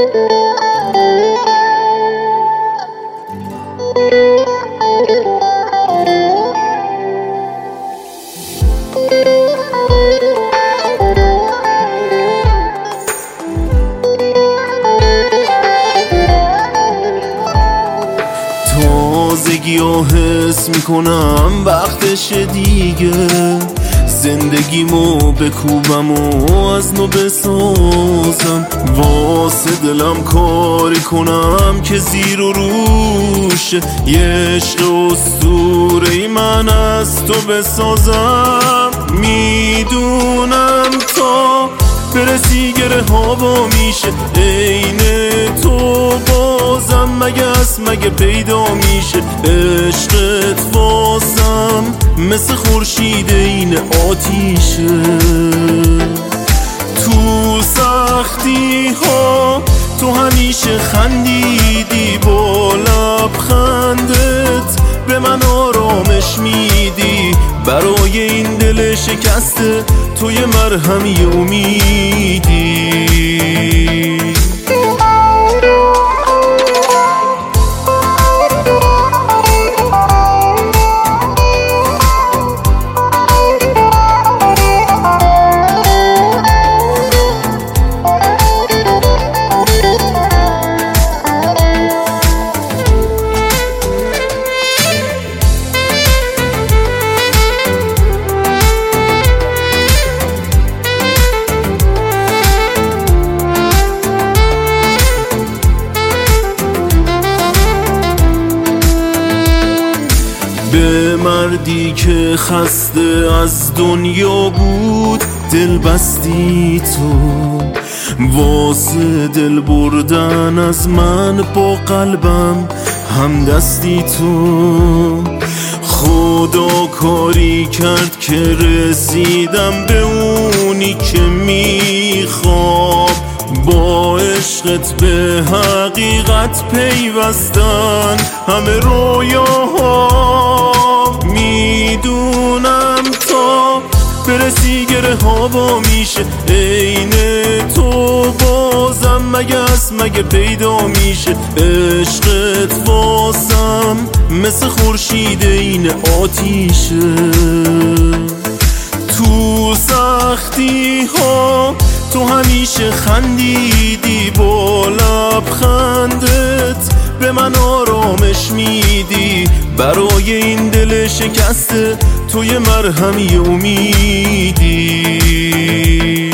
تازگی ها حس میکنم وقتش دیگه، زندگیمو بکوبم و از نو بسازم، واسه دلم کاری کنم که زیر و روشه، یه عشق اسطوره‌ای من از تو بسازم. میدونم تا برسی گره هوا میشه عین تو، بازم مگه پیدا میشه عشقت واسم مثل خورشید این آتیشه. تو سختی ها تو همیشه خندیدی، با لبخندت به من آرامش میدی، برای این دل شکسته تو یه مرهمی امیدی. به مردی که خسته از دنیا بود دل بستی تو، واسه دل بردن از من با قلبم هم دستی تو. خدا کاری کرد که رسیدم به اونی که میخوام، با عشقت به حقیقت پیوستن همه رویاها. میدونم تا برسی گره هوا میشه عین تو، بازم مگه پیدا میشه عشقت واسم مثل خورشید این آتیشه. تو سختی ها تو همیشه خندیدی، با لبخندت به من آرامش میدی، برای این دل شکسته تو یه مرهمی امیدی.